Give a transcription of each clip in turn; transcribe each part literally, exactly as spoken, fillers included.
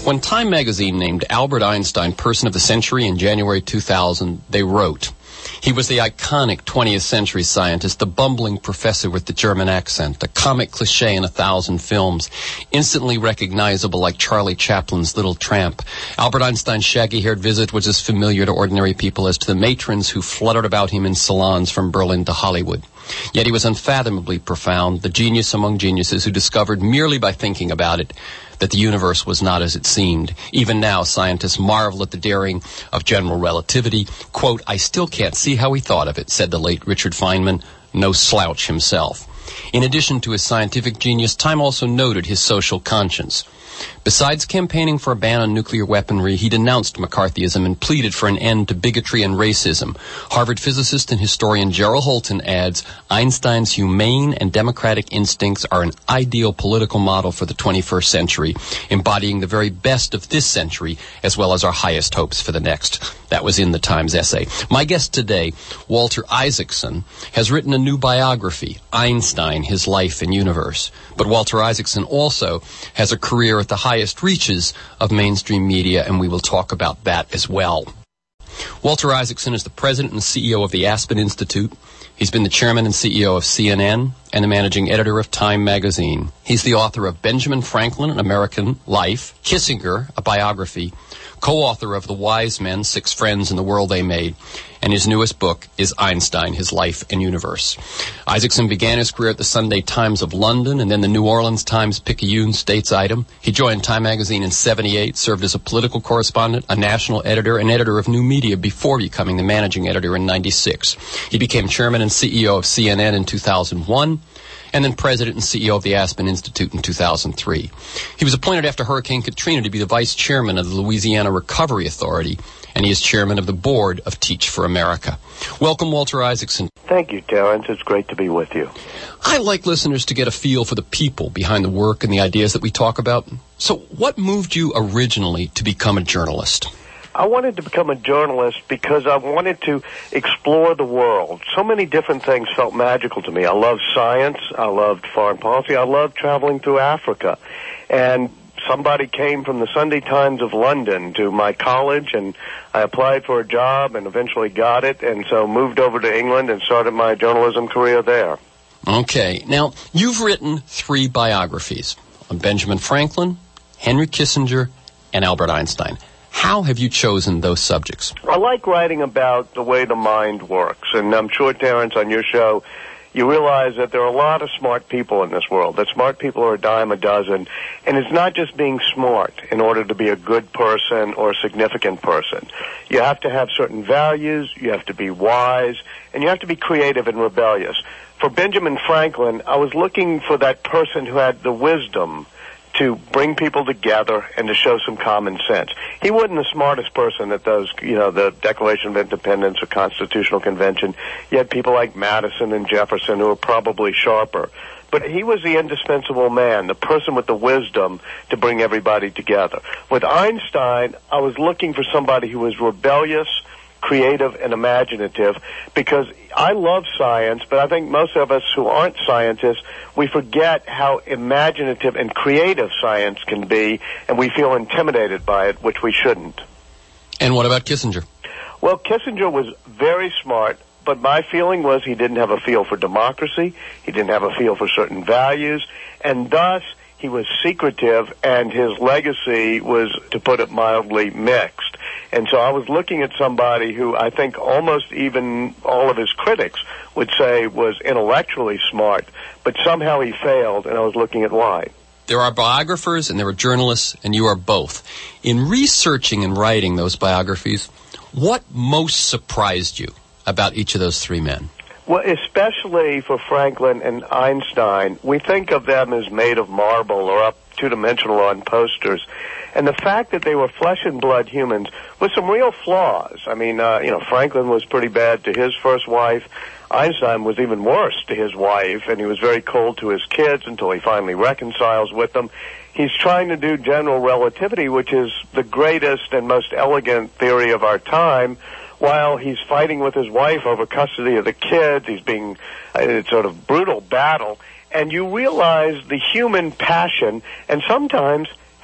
When Time magazine named Albert Einstein Person of the Century in January two thousand, they wrote, "He was the iconic twentieth century scientist, the bumbling professor with the German accent, a comic cliché in a thousand films, instantly recognizable like Charlie Chaplin's Little Tramp. Albert Einstein's shaggy-haired visit was as familiar to ordinary people as to the matrons who fluttered about him in salons from Berlin to Hollywood. Yet he was unfathomably profound, the genius among geniuses who discovered merely by thinking about it that the universe was not as it seemed. Even now, scientists marvel at the daring of general relativity. Quote, I still can't see how he thought of it, said the late Richard Feynman, no slouch himself. In addition to his scientific genius, Time also noted his social conscience. Besides campaigning for a ban on nuclear weaponry, he denounced McCarthyism and pleaded for an end to bigotry and racism. Harvard physicist and historian Gerald Holton adds, Einstein's humane and democratic instincts are an ideal political model for the twenty-first century, embodying the very best of this century, as well as our highest hopes for the next. That was in the Times essay. My guest today, Walter Isaacson, has written a new biography, Einstein, His Life and Universe. But Walter Isaacson also has a career at the highest reaches of mainstream media, and we will talk about that as well. Walter Isaacson is the president and C E O of the Aspen Institute. He's been the chairman and C E O of C N N and the managing editor of Time magazine. He's the author of Benjamin Franklin, An American Life, Kissinger, a biography, co-author of The Wise Men, Six Friends in the World They Made, and his newest book is Einstein, His Life and Universe. Isaacson began his career at the Sunday Times of London and then the New Orleans Times-Picayune States Item. He joined Time magazine in seventy-eight, served as a political correspondent, a national editor, and editor of new media before becoming the managing editor in ninety-six. He became chairman and C E O of C N N in two thousand one, and then president and C E O of the Aspen Institute in two thousand three. He was appointed after Hurricane Katrina to be the vice chairman of the Louisiana Recovery Authority, and he is chairman of the board of Teach for America. Welcome, Walter Isaacson. Thank you, Terrence. It's great to be with you. I like listeners to get a feel for the people behind the work and the ideas that we talk about. So what moved you originally to become a journalist? I wanted to become a journalist because I wanted to explore the world. So many different things felt magical to me. I loved science. I loved foreign policy. I loved traveling through Africa. And somebody came from the Sunday Times of London to my college, and I applied for a job and eventually got it, and so moved over to England and started my journalism career there. Okay. Now, you've written three biographies on Benjamin Franklin, Henry Kissinger, and Albert Einstein. How have you chosen those subjects? I like writing about the way the mind works, and I'm sure, Terrence, on your show, you realize that there are a lot of smart people in this world, that smart people are a dime a dozen, and it's not just being smart in order to be a good person or a significant person. You have to have certain values, you have to be wise, and you have to be creative and rebellious. For Benjamin Franklin, I was looking for that person who had the wisdom to bring people together and to show some common sense. He wasn't the smartest person at those, you know, the Declaration of Independence or Constitutional Convention. You had people like Madison and Jefferson who were probably sharper. But he was the indispensable man, the person with the wisdom to bring everybody together. With Einstein, I was looking for somebody who was rebellious, creative, and imaginative, because I love science, but I think most of us who aren't scientists, we forget how imaginative and creative science can be, and we feel intimidated by it, which we shouldn't. And what about Kissinger? Well, Kissinger was very smart, but my feeling was he didn't have a feel for democracy, he didn't have a feel for certain values, and thus he was secretive, and his legacy was, to put it mildly, mixed. And so I was looking at somebody who I think almost even all of his critics would say was intellectually smart, but somehow he failed, and I was looking at why. There are biographers and there are journalists, and you are both. In researching and writing those biographies, what most surprised you about each of those three men? Well, especially for Franklin and Einstein, we think of them as made of marble or up two-dimensional on posters. And the fact that they were flesh and blood humans with some real flaws. I mean, uh, you know, Franklin was pretty bad to his first wife. Einstein was even worse to his wife, and he was very cold to his kids until he finally reconciles with them. He's trying to do general relativity, which is the greatest and most elegant theory of our time, while he's fighting with his wife over custody of the kids. He's being a sort of brutal battle. And you realize the human passion and sometimes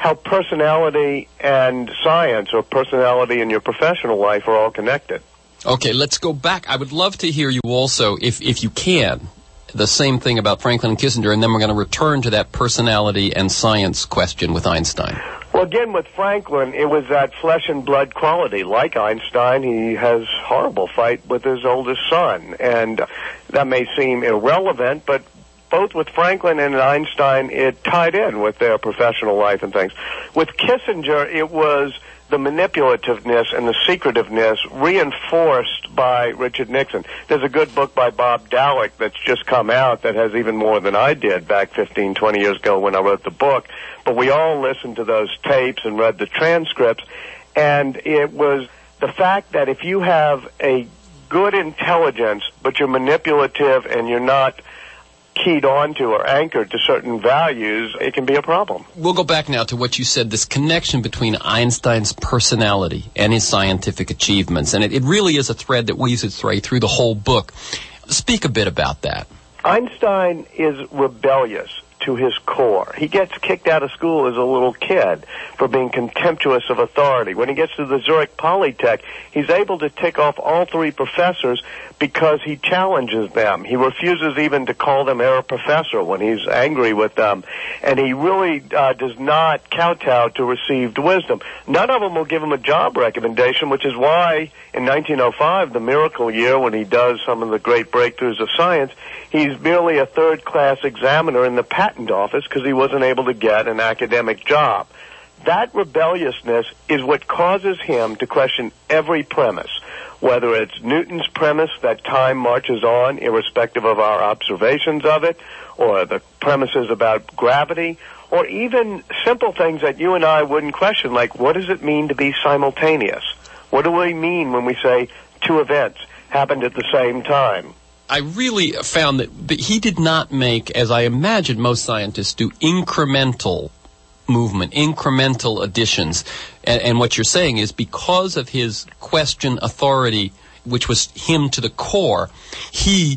how personality and science, or personality and your professional life, are all connected. Okay, let's go back. I would love to hear you also, if if you can, the same thing about Franklin and Kissinger, and then we're going to return to that personality and science question with Einstein. Well, again, with Franklin, it was that flesh and blood quality. Like Einstein, he has horrible fight with his oldest son, and that may seem irrelevant, but both with Franklin and Einstein, it tied in with their professional life and things. With Kissinger, it was the manipulativeness and the secretiveness reinforced by Richard Nixon. There's a good book by Bob Dallek that's just come out that has even more than I did back fifteen, twenty years ago when I wrote the book. But we all listened to those tapes and read the transcripts, and it was the fact that if you have a good intelligence, but you're manipulative and you're not keyed onto or anchored to certain values, it can be a problem. We'll go back now to what you said, this connection between Einstein's personality and his scientific achievements. And it, it really is a thread that weaves its way through the whole book. Speak a bit about that. Einstein is rebellious to his core. He gets kicked out of school as a little kid for being contemptuous of authority. When he gets to the Zurich Polytech, he's able to tick off all three professors because he challenges them. He refuses even to call them Herr Professor when he's angry with them. And he really uh, does not kowtow to received wisdom. None of them will give him a job recommendation, which is why in nineteen oh five, the miracle year, when he does some of the great breakthroughs of science, he's merely a third-class examiner in the patent office because he wasn't able to get an academic job. That rebelliousness is what causes him to question every premise, whether it's Newton's premise that time marches on irrespective of our observations of it, or the premises about gravity, or even simple things that you and I wouldn't question, like what does it mean to be simultaneous? What do we mean when we say two events happened at the same time? I really found that, that he did not make, as I imagine most scientists do, incremental movement, incremental additions. And, and what you're saying is because of his question authority, which was him to the core, he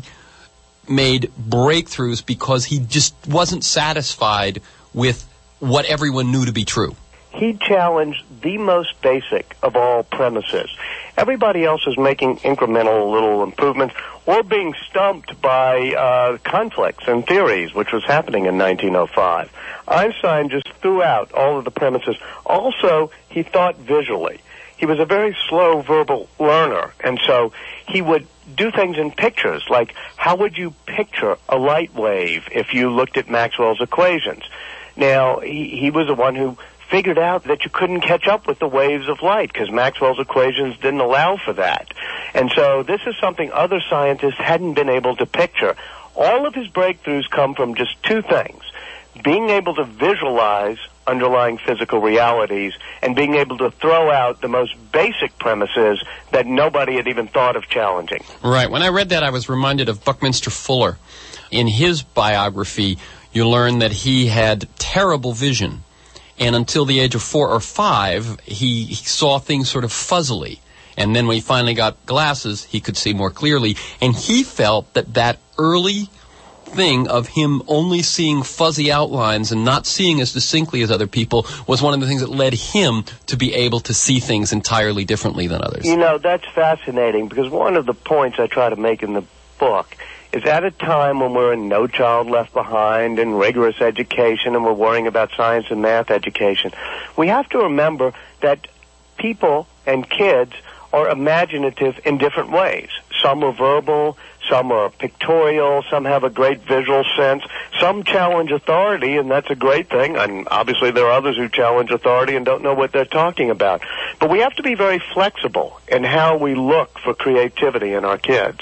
made breakthroughs because he just wasn't satisfied with what everyone knew to be true. He challenged the most basic of all premises. Everybody else is making incremental little improvements or being stumped by uh, conflicts and theories, which was happening in nineteen oh five. Einstein just threw out all of the premises. Also, he thought visually. He was a very slow verbal learner, and so he would do things in pictures, like how would you picture a light wave if you looked at Maxwell's equations? Now, he, he was the one who figured out that you couldn't catch up with the waves of light because Maxwell's equations didn't allow for that. And so this is something other scientists hadn't been able to picture. All of his breakthroughs come from just two things: being able to visualize underlying physical realities and being able to throw out the most basic premises that nobody had even thought of challenging. Right. When I read that, I was reminded of Buckminster Fuller. In his biography, you learn that he had terrible vision. And until the age of four or five, he, he saw things sort of fuzzily. And then when he finally got glasses, he could see more clearly. And he felt that that early thing of him only seeing fuzzy outlines and not seeing as distinctly as other people was one of the things that led him to be able to see things entirely differently than others. You know, that's fascinating, because one of the points I try to make in the book is at a time when we're in No Child Left Behind and rigorous education and we're worrying about science and math education, we have to remember that people and kids are imaginative in different ways. Some are verbal, some are pictorial, some have a great visual sense, some challenge authority, and that's a great thing, and obviously there are others who challenge authority and don't know what they're talking about. But we have to be very flexible in how we look for creativity in our kids.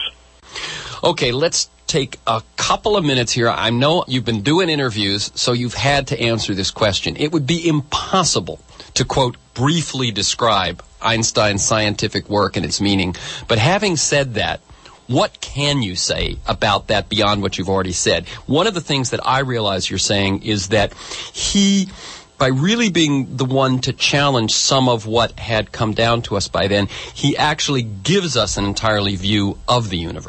Okay, let's take a couple of minutes here. I know you've been doing interviews, so you've had to answer this question. It would be impossible to, quote, briefly describe Einstein's scientific work and its meaning. But having said that, what can you say about that beyond what you've already said? One of the things that I realize you're saying is that he, by really being the one to challenge some of what had come down to us by then, he actually gives us an entirely view of the universe.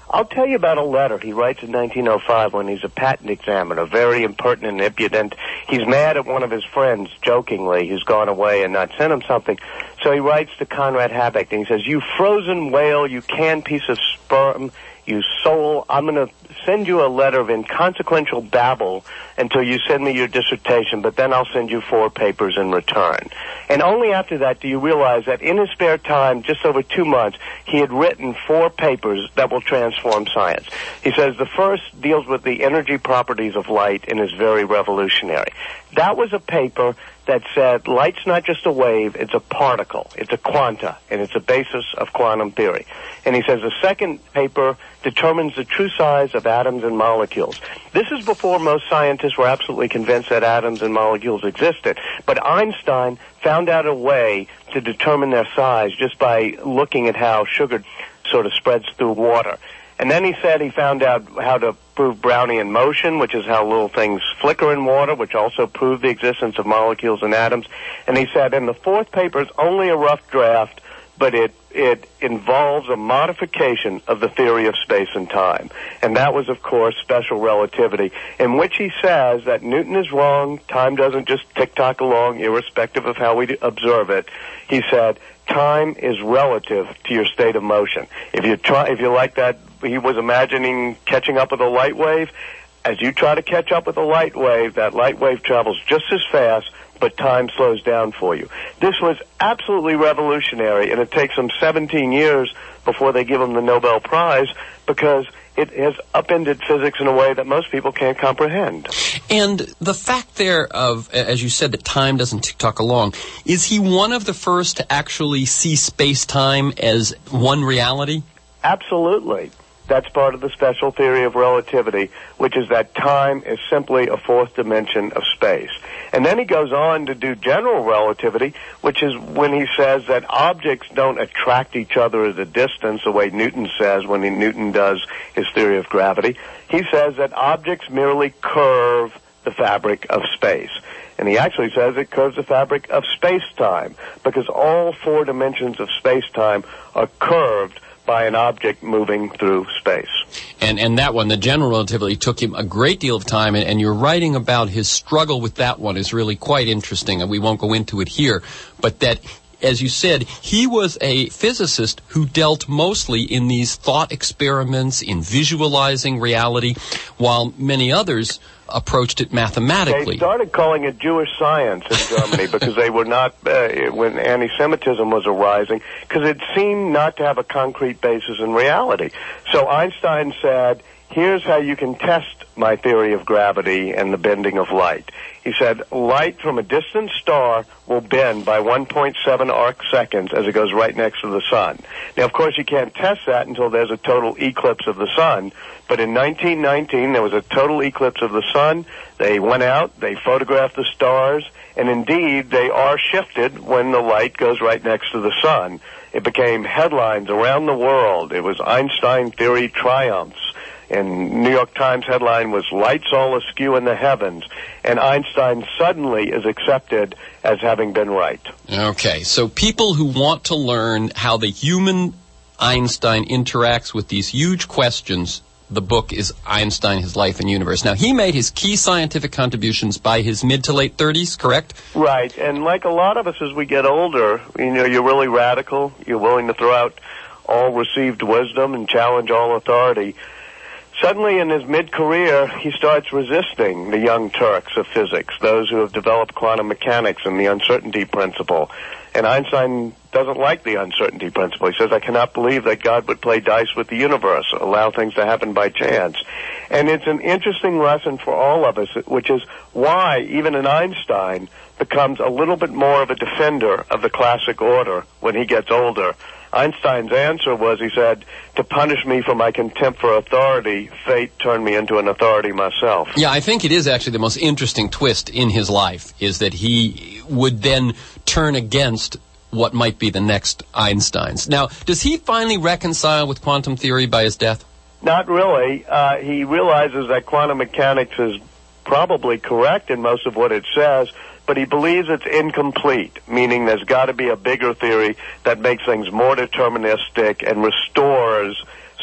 I'll tell you about a letter he writes in nineteen oh five when he's a patent examiner, very impertinent and impudent. He's mad at one of his friends, jokingly, who's gone away and not sent him something. So he writes to Conrad Habeck, and he says, "You frozen whale, you canned piece of sperm, you soul, I'm going to send you a letter of inconsequential babble until you send me your dissertation, but then I'll send you four papers in return." And only after that do you realize that in his spare time, just over two months, he had written four papers that will transform science. He says the first deals with the energy properties of light and is very revolutionary. That was a paper that said light's not just a wave, it's a particle, it's a quanta, and it's a basis of quantum theory. And he says the second paper determines the true size of atoms and molecules. This is before most scientists were absolutely convinced that atoms and molecules existed. But Einstein found out a way to determine their size just by looking at how sugar sort of spreads through water. And then he said he found out how to prove Brownian motion, which is how little things flicker in water, which also proved the existence of molecules and atoms. And he said, in the fourth paper, it's only a rough draft, but it it involves a modification of the theory of space and time. And that was, of course, special relativity, in which he says that Newton is wrong, time doesn't just tick-tock along, irrespective of how we observe it. He said, time is relative to your state of motion. If you try, if you like that, he was imagining catching up with a light wave. As you try to catch up with a light wave, that light wave travels just as fast, but time slows down for you. This was absolutely revolutionary, and it takes them seventeen years before they give him the Nobel Prize because it has upended physics in a way that most people can't comprehend. And the fact there of, as you said, that time doesn't tick-tock along, is he one of the first to actually see space-time as one reality? Absolutely. That's part of the special theory of relativity, which is that time is simply a fourth dimension of space. And then he goes on to do general relativity, which is when he says that objects don't attract each other at a distance, the way Newton says when he, Newton does his theory of gravity. He says that objects merely curve the fabric of space. And he actually says it curves the fabric of space-time, because all four dimensions of space-time are curved by an object moving through space. And and that one, the general relativity, took him a great deal of time, and, and your writing about his struggle with that one is really quite interesting, and we won't go into it here, but that, as you said, he was a physicist who dealt mostly in these thought experiments, in visualizing reality, while many others approached it mathematically. They started calling it Jewish science in Germany because they were not, uh, when anti-Semitism was arising, because it seemed not to have a concrete basis in reality. So Einstein said, here's how you can test my theory of gravity and the bending of light. He said, light from a distant star will bend by one point seven arc seconds as it goes right next to the sun. Now, of course, you can't test that until there's a total eclipse of the sun. But in nineteen nineteen, there was a total eclipse of the sun. They went out, they photographed the stars, and indeed, they are shifted when the light goes right next to the sun. It became headlines around the world. It was Einstein theory triumphs. And New York Times headline was Lights All Askew in the Heavens. And Einstein suddenly is accepted as having been right. Okay, so people who want to learn how the human Einstein interacts with these huge questions, the book is Einstein, His Life and Universe. Now, he made his key scientific contributions by his mid to late thirties, correct? Right, and like a lot of us as we get older, you know, you're really radical. You're willing to throw out all received wisdom and challenge all authority. Suddenly, in his mid-career, he starts resisting the young Turks of physics, those who have developed quantum mechanics and the uncertainty principle. And Einstein doesn't like the uncertainty principle. He says, I cannot believe that God would play dice with the universe, allow things to happen by chance. And it's an interesting lesson for all of us, which is why even an Einstein becomes a little bit more of a defender of the classic order when he gets older. Einstein's answer was, he said, to punish me for my contempt for authority, fate turned me into an authority myself. Yeah, I think it is actually the most interesting twist in his life, is that he would then turn against what might be the next Einsteins. Now, does he finally reconcile with quantum theory by his death? Not really. Uh, he realizes that quantum mechanics is probably correct in most of what it says, but he believes it's incomplete, meaning there's got to be a bigger theory that makes things more deterministic and restores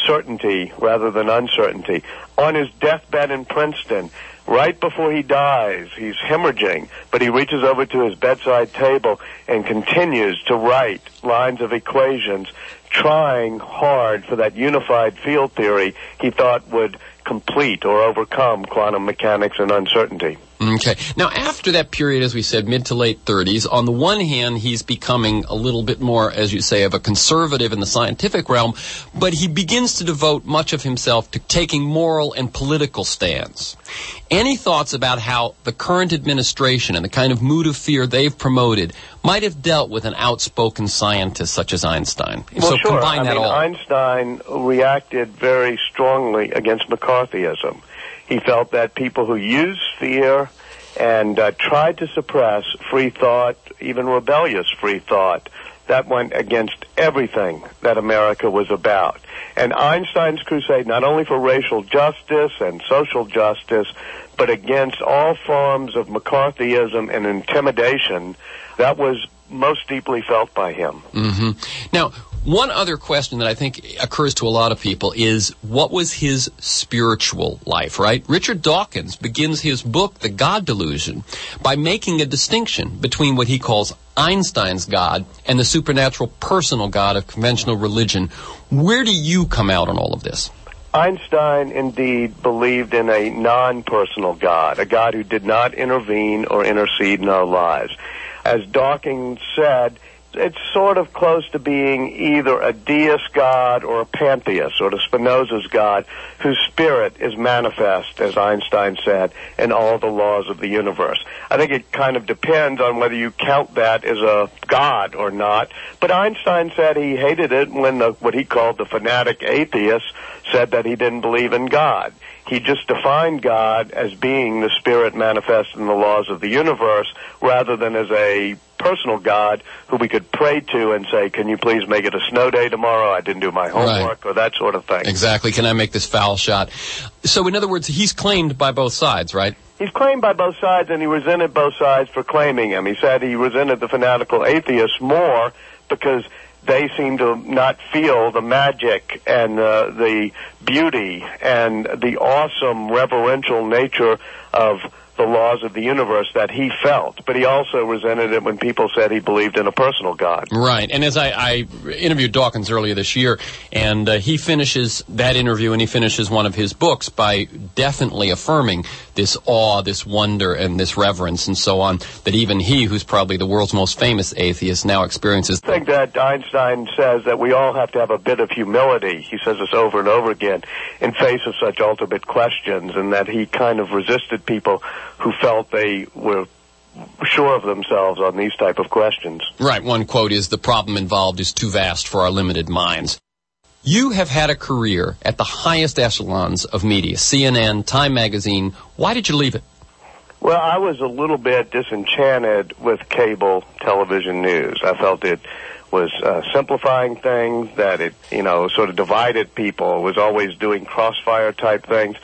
certainty rather than uncertainty. On his deathbed in Princeton, right before he dies, he's hemorrhaging, but he reaches over to his bedside table and continues to write lines of equations, trying hard for that unified field theory he thought would complete or overcome quantum mechanics and uncertainty. Okay. Now, after that period, as we said, mid to late thirties, on the one hand, he's becoming a little bit more, as you say, of a conservative in the scientific realm, but he begins to devote much of himself to taking moral and political stands. Any thoughts about how the current administration and the kind of mood of fear they've promoted might have dealt with an outspoken scientist such as Einstein? Well, so sure. combine I that mean, all. Einstein reacted very strongly against McCarthyism. He felt that people who used fear and uh, tried to suppress free thought, even rebellious free thought, that went against everything that America was about. And Einstein's crusade, not only for racial justice and social justice, but against all forms of McCarthyism and intimidation, that was most deeply felt by him. Mm-hmm. Now, one other question that I think occurs to a lot of people is, what was his spiritual life, right? Richard Dawkins begins his book, The God Delusion, by making a distinction between what he calls Einstein's God and the supernatural personal God of conventional religion. Where do you come out on all of this? Einstein indeed believed in a non-personal God, a God who did not intervene or intercede in our lives. As Dawkins said, it's sort of close to being either a deist God or a pantheist, sort of Spinoza's God, whose spirit is manifest, as Einstein said, in all the laws of the universe. I think it kind of depends on whether you count that as a God or not. But Einstein said he hated it when the, what he called the fanatic atheist said that he didn't believe in God. He just defined God as being the spirit manifest in the laws of the universe rather than as a personal God who we could pray to and say, can you please make it a snow day tomorrow? I didn't do my homework, right, or that sort of thing. Exactly. Can I make this foul shot? So in other words, he's claimed by both sides, right? He's claimed by both sides, and he resented both sides for claiming him. He said he resented the fanatical atheists more because they seem to not feel the magic and uh, the beauty and the awesome reverential nature of the laws of the universe that he felt. But he also resented it when people said he believed in a personal God. Right. And as I, I interviewed Dawkins earlier this year, and uh, he finishes that interview and he finishes one of his books by definitely affirming this awe, this wonder, and this reverence and so on, that even he, who's probably the world's most famous atheist, now experiences. I think that Einstein says that we all have to have a bit of humility. He says this over and over again in face of such ultimate questions, and that he kind of resisted people who felt they were sure of themselves on these type of questions. Right. One quote is, the problem involved is too vast for our limited minds. You have had a career at the highest echelons of media, C N N, Time Magazine. Why did you leave it? Well, I was a little bit disenchanted with cable television news. I felt it was uh, simplifying things, that it, you know, sort of divided people. It was always doing crossfire type things.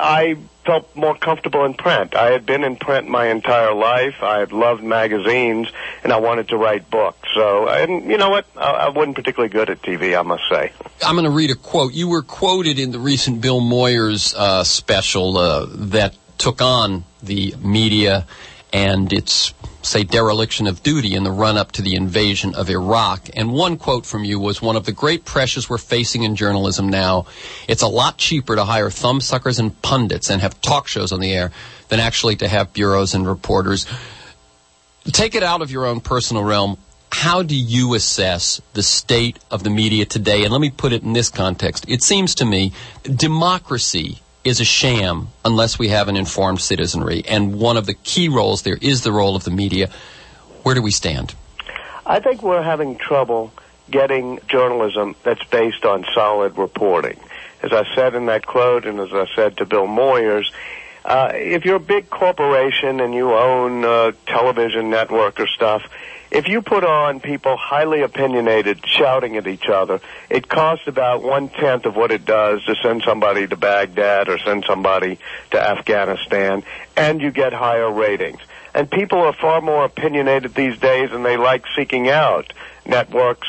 I felt more comfortable in print. I had been in print my entire life. I had loved magazines, and I wanted to write books. So, and you know what? I, I wasn't particularly good at T V, I must say. I'm going to read a quote. You were quoted in the recent Bill Moyers uh, special uh, that took on the media and its, say, dereliction of duty in the run-up to the invasion of Iraq. And one quote from you was, one of the great pressures we're facing in journalism now, it's a lot cheaper to hire thumbsuckers and pundits and have talk shows on the air than actually to have bureaus and reporters. Take it out of your own personal realm. How do you assess the state of the media today? And let me put it in this context. It seems to me democracy is a sham unless we have an informed citizenry. And one of the key roles there is the role of the media. Where do we stand? I think we're having trouble getting journalism that's based on solid reporting. As I said in that quote, and as I said to Bill Moyers, uh, if you're a big corporation and you own a television network or stuff, if you put on people highly opinionated shouting at each other, it costs about one-tenth of what it does to send somebody to Baghdad or send somebody to Afghanistan, and you get higher ratings. And people are far more opinionated these days, and they like seeking out networks or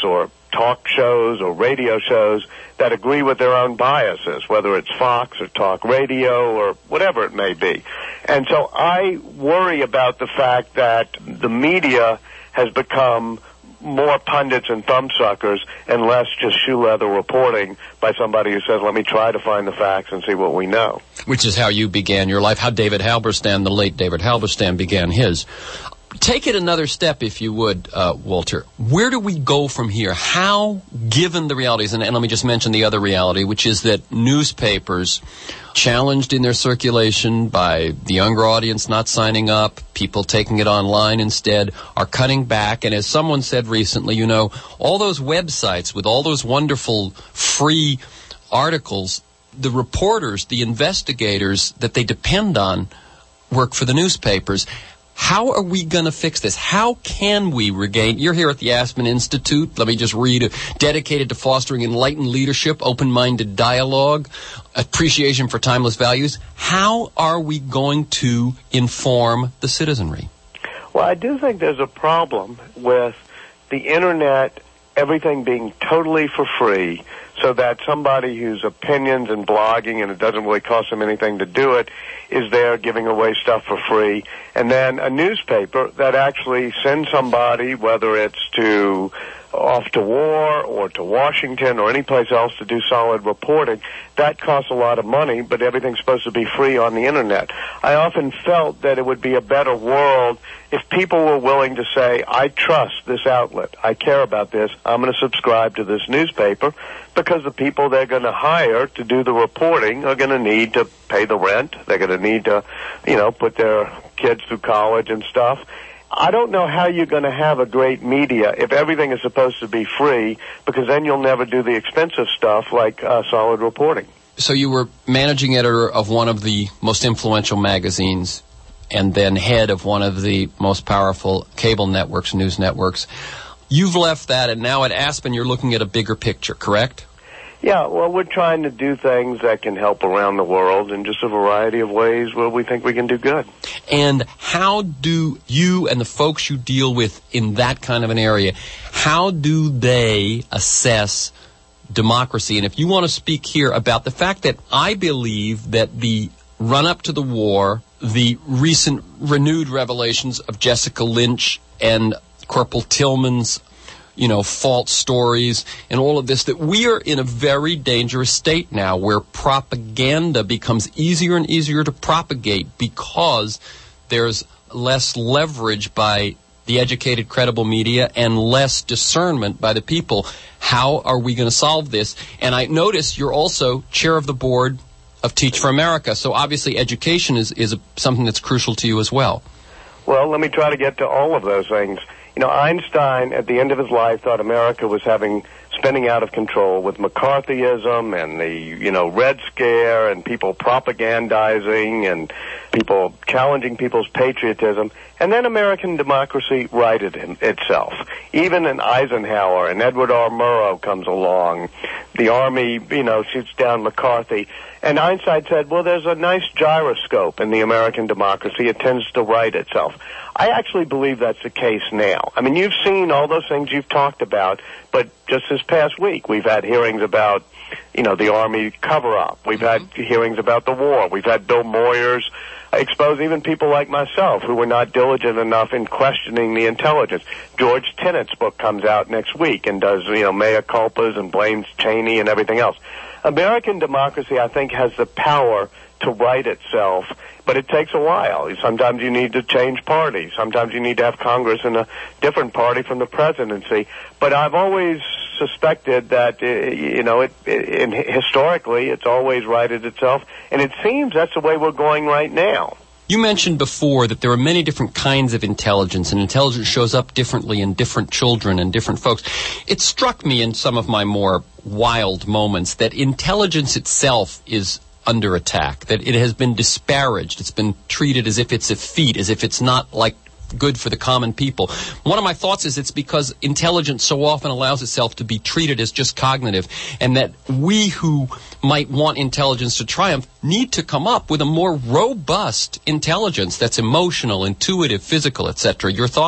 talk shows or radio shows that agree with their own biases, whether it's Fox or talk radio or whatever it may be. And so I worry about the fact that the media has become more pundits and thumbsuckers and less just shoe leather reporting by somebody who says, let me try to find the facts and see what we know. Which is how you began your life, how David Halberstam, the late David Halberstam, began his. Take it another step, if you would, uh, Walter. Where do we go from here? How, given the realities, and, and let me just mention the other reality, which is that newspapers, challenged in their circulation by the younger audience not signing up, people taking it online instead, are cutting back. And as someone said recently, you know, all those websites with all those wonderful free articles, the reporters, the investigators that they depend on work for the newspapers. How are we going to fix this? How can we regain? You're here at the Aspen Institute. Let me just read. Dedicated to fostering enlightened leadership, open-minded dialogue, appreciation for timeless values. How are we going to inform the citizenry? Well, I do think there's a problem with the Internet, everything being totally for free, so that somebody whose opinions and blogging, and it doesn't really cost them anything to do it, is there giving away stuff for free. And then a newspaper that actually sends somebody, whether it's to off to war or to Washington or any place else to do solid reporting, that costs a lot of money, but everything's supposed to be free on the Internet. I often felt that it would be a better world if people were willing to say, I trust this outlet, I care about this, I'm going to subscribe to this newspaper, because the people they're going to hire to do the reporting are going to need to pay the rent, they're going to need to, you know, put their kids through college and stuff. I don't know how you're going to have a great media if everything is supposed to be free, because then you'll never do the expensive stuff like uh, solid reporting. So you were managing editor of one of the most influential magazines and then head of one of the most powerful cable networks, news networks. You've left that, and now at Aspen you're looking at a bigger picture, correct? Yeah, well, we're trying to do things that can help around the world in just a variety of ways where we think we can do good. And how do you and the folks you deal with in that kind of an area, how do they assess democracy? And if you want to speak here about the fact that I believe that the run-up to the war, the recent renewed revelations of Jessica Lynch and Corporal Tillman's you know, false stories and all of this, that we are in a very dangerous state now where propaganda becomes easier and easier to propagate because there's less leverage by the educated, credible media and less discernment by the people. How are we going to solve this? And I notice you're also chair of the board of Teach for America, so obviously education is, is a, something that's crucial to you as well. Well, let me try to get to all of those things. You know, Einstein, at the end of his life, thought America was having spinning out of control with McCarthyism and the, you know, Red Scare and people propagandizing and people challenging people's patriotism. And then American democracy righted itself. Even in Eisenhower and Edward R. Murrow comes along. The Army, you know, shoots down McCarthy. And Einstein said, well, there's a nice gyroscope in the American democracy. It tends to right itself. I actually believe that's the case now. I mean, you've seen all those things you've talked about, but just this past week we've had hearings about, you know, the Army cover-up. We've mm-hmm. had hearings about the war. We've had Bill Moyers expose even people like myself who were not diligent enough in questioning the intelligence. George Tenet's book comes out next week and does, you know, mea culpas and blames Cheney and everything else. American democracy, I think, has the power to right itself, but it takes a while. Sometimes you need to change parties. Sometimes you need to have Congress in a different party from the presidency. But I've always suspected that, uh, you know, it, it, historically it's always righted itself, and it seems that's the way we're going right now. You mentioned before that there are many different kinds of intelligence, and intelligence shows up differently in different children and different folks. It struck me in some of my more wild moments that intelligence itself is under attack, that it has been disparaged. It's been treated as if it's a feat, as if it's not like good for the common people. One of my thoughts is it's because intelligence so often allows itself to be treated as just cognitive, and that we who might want intelligence to triumph need to come up with a more robust intelligence that's emotional, intuitive, physical, et cetera. Your thoughts?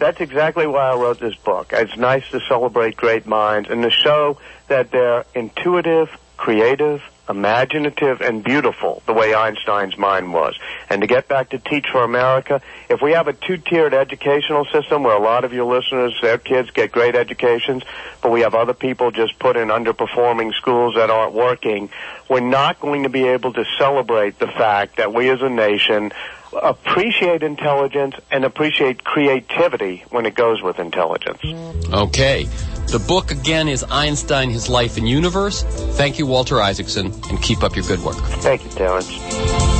That's exactly why I wrote this book. It's nice to celebrate great minds and to show that they're intuitive, creative, imaginative, and beautiful, the way Einstein's mind was. And to get back to Teach for America, if we have a two-tiered educational system where a lot of your listeners, their kids get great educations, but we have other people just put in underperforming schools that aren't working, we're not going to be able to celebrate the fact that we as a nation appreciate intelligence and appreciate creativity when it goes with intelligence. Okay. The book, again, is Einstein, His Life and Universe. Thank you, Walter Isaacson, and keep up your good work. Thank you, Terrence.